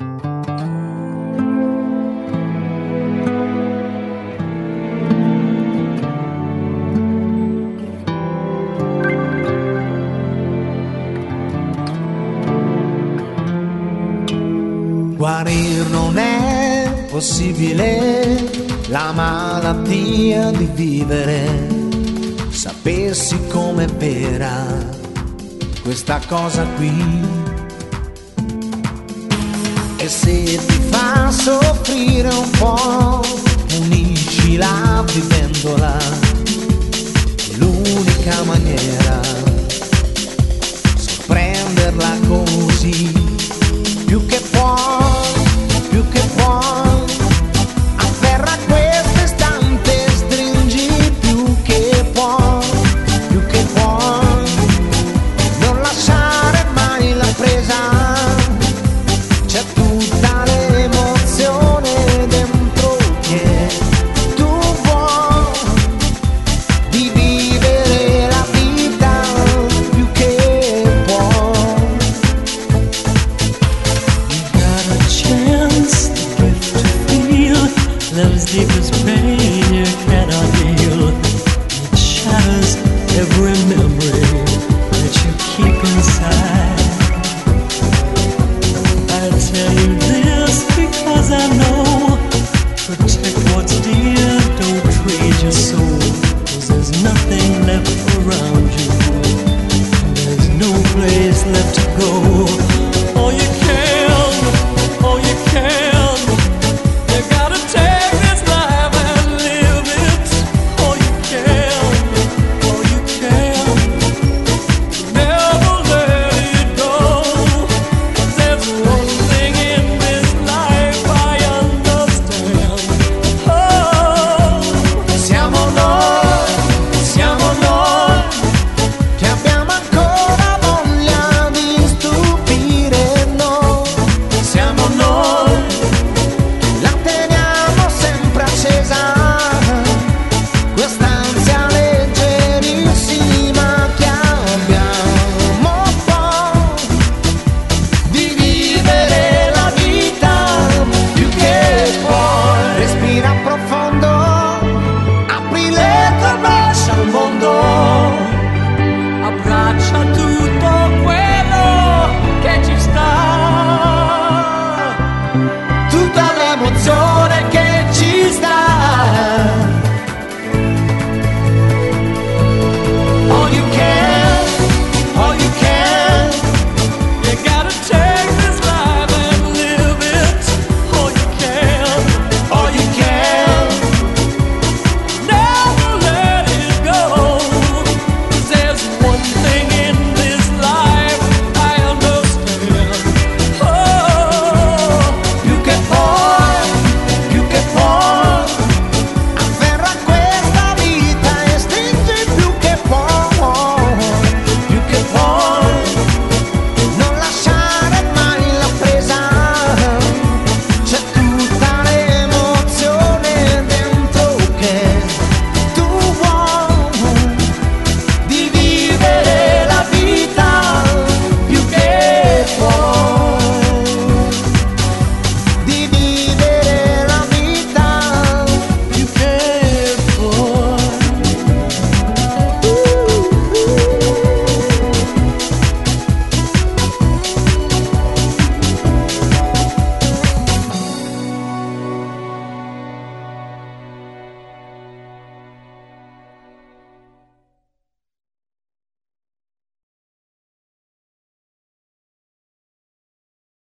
Guarir non è possibile, la malattia di vivere. Sapessi com'è vera questa cosa qui. E se ti fa soffrire un po', uniscila vivendola. È l'unica maniera, sorprenderla così. Più che può, afferra questo istante, stringi più che può, non lasciare mai la presa, c'è tutta l'emozione dentro che tu vuoi, di vivere la vita più che può. Love's deepest pain you cannot heal. It shatters every memory that you keep inside. I tell you this because I know. Protect what's dear, don't trade your soul. 'Cause there's nothing left around you. There's no place left to go. All you